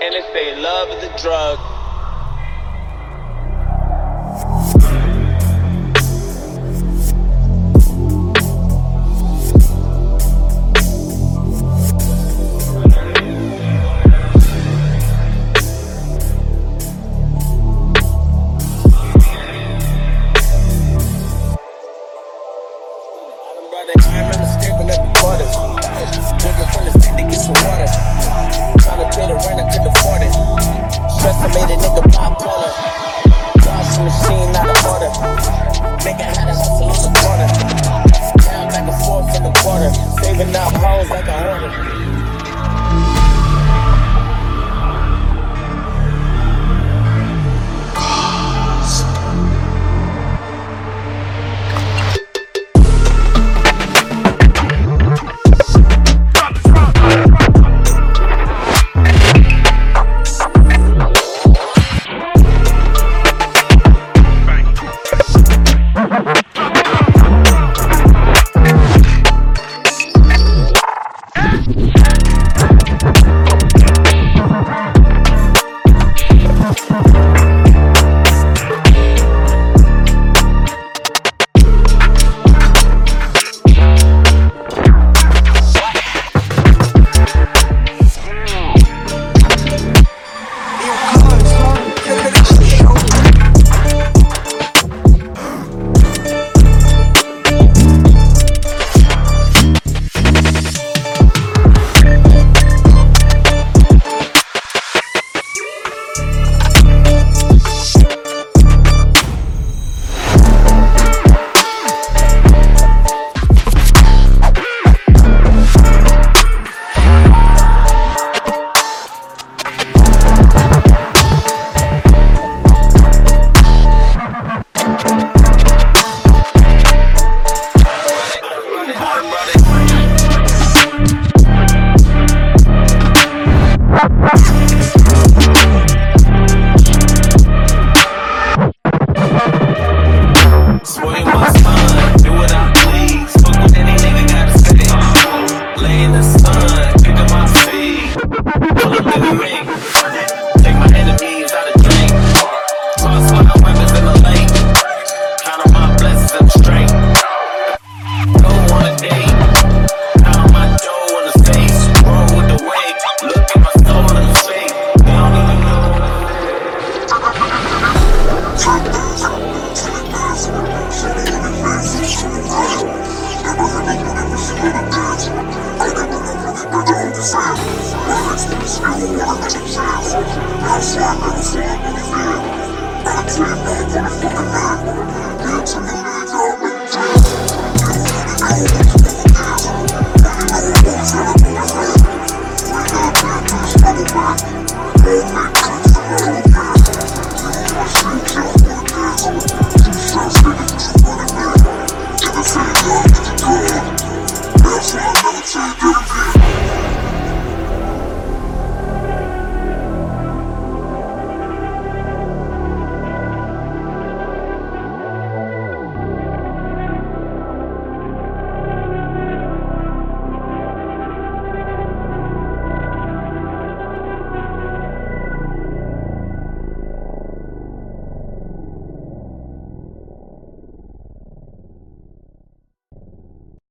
and they say love is a drug. I remember skipping up the quarters, drinking from the stick to get some water. Tryna pay the rent to the 40. Stress I made a nigga pop corner. Wash machine out of order. Nigga had a hustle on the corner. Now back and forth in the quarter. Saving up hoes like a hoarder. Outside, never fly, never fail. Gotta train now, motherfucking man.